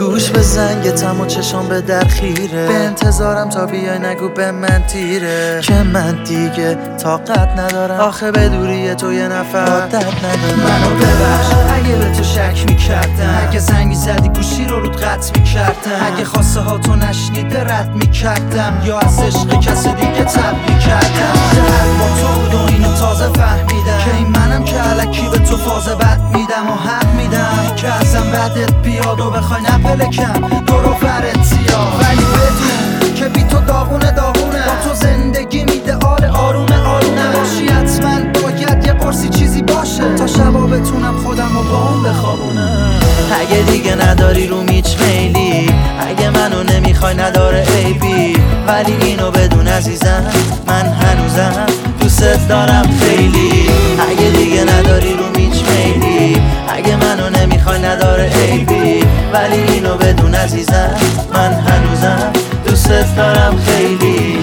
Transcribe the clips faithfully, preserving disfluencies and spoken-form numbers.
گوش به زنگتم و چشام به در خیره، به انتظارم تا بیای نگو به من تیره که من دیگه طاقت ندارم، آخه به دوری تو یه نفر عادت ندارم. منو ببخش اگه به تو شک میکردم، اگه زنگ میزدی گوشی رو رود قطع میکردم، اگه خواسته ها تو نشنیده رد میکردم، یا از عشق کسی دیگه تب میکردم. شهر با تو بود و اینو تازه فهمیدم که این منم که الکی به تو فاز بد میدم و حق میدم که ازم بدت بیاد و بخوای نپلکم دور و فرتیا، ولی بدون که بی تو داغونه داغونه، با تو زندگی میدهال آرومه آرومه. نباشی حتما باید یه قرصی چیزی باشه تا شبا بتونم خودم رو با اون بخوابونم. اگه دیگه نداری رو میچ میلی، اگه منو نمیخوای نداره عیبی، ولی اینو بدون عزیزم من هنوزم دوست دارم خیلی. اگه دیگه نداری رو میچ میلی، اگه منو نمیخوای نداره عیبی، ولی اینو بدون عزیزم من هنوزم دوست دارم خیلی.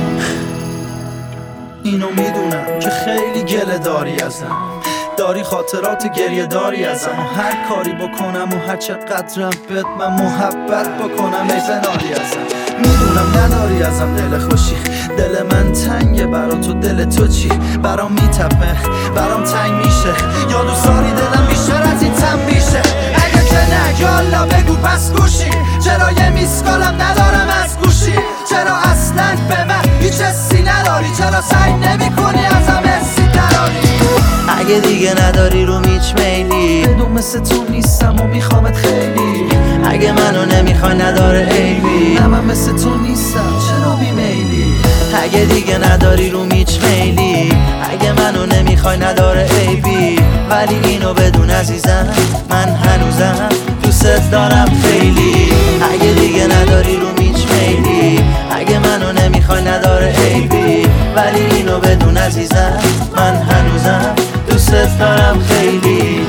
اینو میدونم که خیلی گله داری ازم، داری خاطرات گریه داری ازم و هر کاری بکنم و هر چقدرم بهت من محبت بکنم ای زناری ازم. میدونم نداری ازم دل خوشی، دل من تنگه برا تو، دل تو چی؟ برام میتپه برام تنگ میشه، یا دوست داری دلم بیشتر از این تم میشه؟ اگه که نه یالا بگو پس گوشی، چرا یه میسکالم ندارم از گوشی؟ چرا اصلا به من هیچ حسی نداری؟ چرا سعی نمی کنی ازم حسی دراری؟ اگه دیگه نداری رو میچ میلی، بدون مثل تو نیستم و میخوامت خیلی. اگه منو نمیخوای نداره عیبی، نه من مثل تو نیستم چرا بیمیلی؟ اگه دیگه نداری رو میچ میلی، اگه منو نمیخوای نداره عیبی، ولی اینو بدون عزیزم من هنوزم دوست دارم خیلی. اگه دیگه نداری رو میچ میلی، اگه منو نمیخوای نداره عیبی، ولی اینو بدون عزیزم من هنوزم دوست دارم خیلی.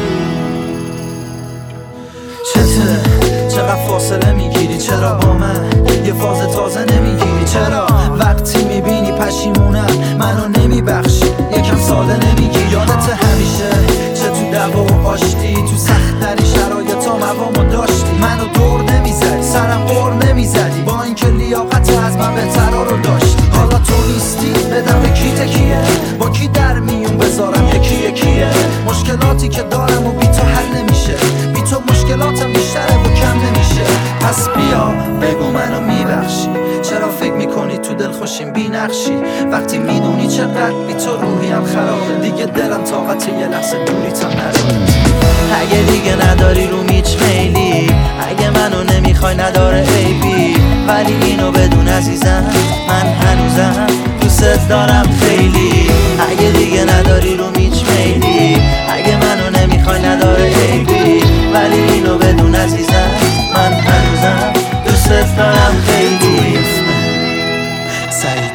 چته چقدر فاصله میگیری؟ چرا با من یه فاز تازه نمیگیری؟ چرا وقتی میبینی پشیمونم منو نمیبخشی یکم ساده نمیگی؟ یادت همیشه چه تو دعوا و آشتی، تو سخت‌ترین شرایط ها موامو داشتی، منو دور نمیزدی سرم قور نمیزدی، با اینکه لیاقت از من بهترا رو داشتی. حالا تو نیستی بدم به کی تکیه؟ با کی در میون بذارم یکی یکیه؟ مشکلاتی که دارم و بی تو حل نمیشه، بی تو مشکلاتم بیشتره و کم نمیشه. پس بیا بگو منو میبخشی، چرا فکر میکنی تو دل خوشیم بی نقشی؟ وقتی میدونی چقدر بی تو روحیم خرابه، دیگه دلم طاقت یه لحظه دوری تا نداره. اگه دیگه نداری رو میچ میلی، اگه منو نمیخوای نداره عیبی، ولی اینو بدون عزیزم من هنوزم دوست دارم خیلی. اگه دیگه نداری رو میچ میلی، اگه منو نمیخوای نداره عیبی، ولی اینو بدون عزیزم من هنوزم دوست دارم خیلی.